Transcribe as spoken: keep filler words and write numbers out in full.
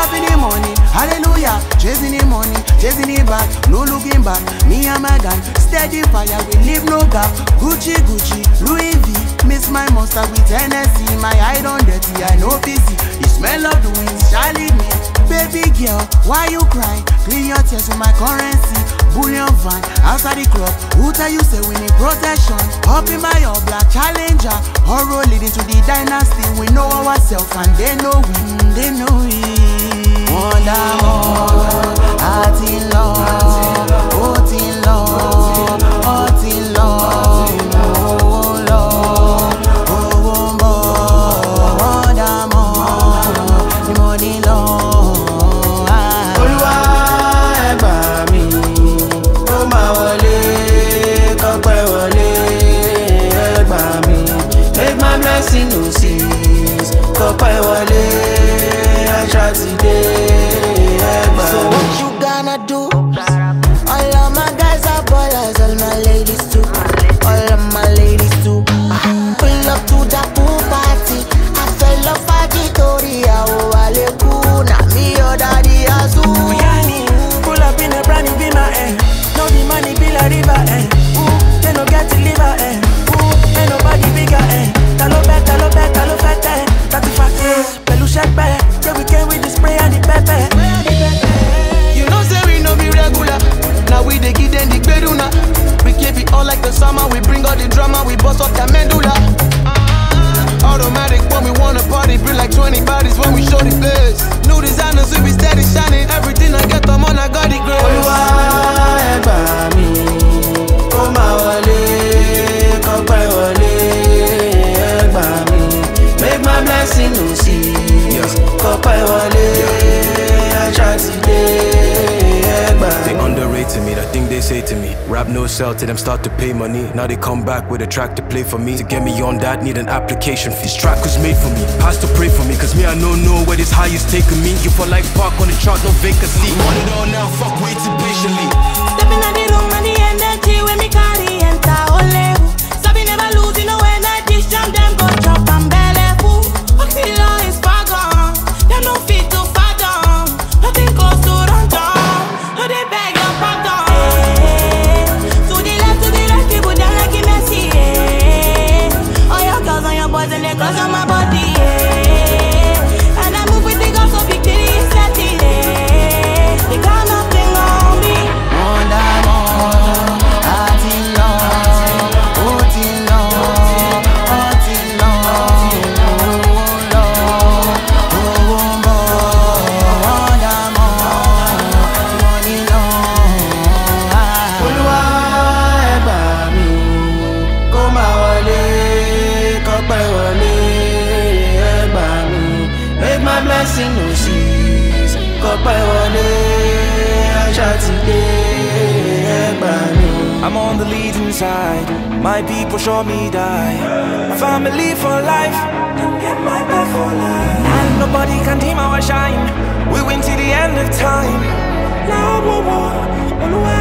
up in the morning, hallelujah. Chasing the money, chasing it back, no looking back. Me and my gang, steady fire, we leave no gap. Gucci, Gucci, Louis V. Miss my monster with Hennessy. My eye on dirty, I know busy. The smell of the wind, Charlie me. Baby girl, why you cry? Clean your tears with my currency. Bullion van, outside the club. Who tell you say we need protection? Up in my all black challenger. Horror leading to the dynasty. We know ourselves and they know we, they know we. Wonder more, heart in love, heart in love, heart in love, oh love, oh more, wonder more, the money love. Olúwa ẹ gbà mí, kó má wọlé, kó pẹ́ wọlé, ẹ gbà mí, make my blessing no cease, kó pẹ́ wọlé, I try today. So what you gonna do? All of my guys are ballers, all my ladies too. All of my ladies too. Pull up to the pool party. I fell off at the Toria. Oh, Alekuna, me or daddy Azu. Pull up in a brand new Beamer, eh? No the money be la river, eh? Ooh, they no get to liver, eh? Ooh, ain't nobody bigger, eh? Talo bet, talo bet, talo fet, eh? That's the fact, eh? Pelu shake back. Yeah, we came with the spray and the pepper. You know say we no be regular. Now we dey give them the beduna. We keep it all like the summer. We bring all the drama. We bust up their medulla. Automatic when we wanna party. Bring like twenty bodies when we show the place. New designers we be steady shining. Everything I get them on I got the grace. Olúwa ẹ gbà mí, kó má wọlé, kó pẹ́ wọlé, ẹ gbà mí. Make my blessing no cease, kó pẹ́ wọlé, I try today. They underrated me, that thing they say to me. Rap no sell till them start to pay money. Now they come back with a track to play for me. To get me on that, need an application fee. This track was made for me, pastor pray for me. Cause me I don't know where this high is taking me. You for like park on the chart, no vacancy. Want it all now, fuck waiting patiently. Stepping out the room and the energy when me carry enter ole. Sabi never lose, you know when I dish jam them go chop and belly full. Oxylo is far gone, they no fit to fathom. Nothing close to run down, no they beg your pardon. To the left, to the right, people down like a Messi. All your girls on your boys and they close on my body. And I move with the girls so big till it's set it. They got nothing on me. Wonder more, heart in love, heart in love, heart in love, oh love, oh more, wonder more, money love. Olúwa ẹ gbà mí, kó má wọlé, kó pẹ́ wọlé, ẹ gbà mí. Make my blessing no cease, kó pẹ́ wọlé, I try today, ẹ gbà mí. I'm on the leading side, my people show me die. My family for life, don't get my back for life. And nobody can dim our shine, we win till the end of time. Now, whoa, whoa,